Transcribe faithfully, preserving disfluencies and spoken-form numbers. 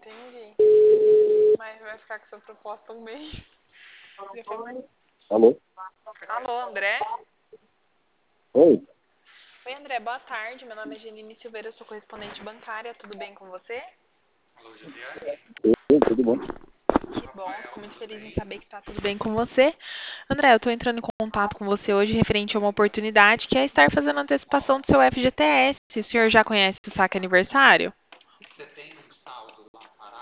Entendi. Mas vai ficar com essa proposta um mês. Alô? Alô, André? Oi? Oi, André, boa tarde. Meu nome é Janine Silveira, eu sou correspondente bancária. Tudo bem com você? Oi, tudo bom? Que bom, fico muito feliz em saber que está tudo bem com você. André, eu estou entrando em contato com você hoje referente a uma oportunidade que é estar fazendo antecipação do seu F G T S. O senhor já conhece o saque aniversário?